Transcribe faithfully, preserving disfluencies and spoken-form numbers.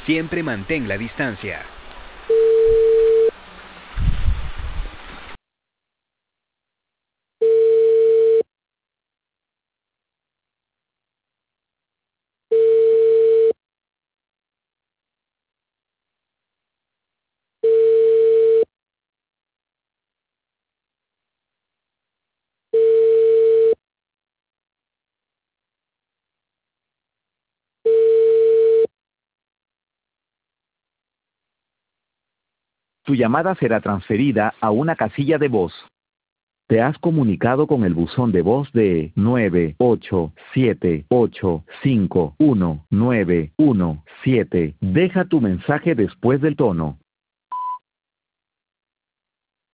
Siempre mantén la distancia. Tu llamada será transferida a una casilla de voz. Te has comunicado con el buzón de voz de nueve ocho siete ocho cinco uno nueve uno siete. Deja tu mensaje después del tono.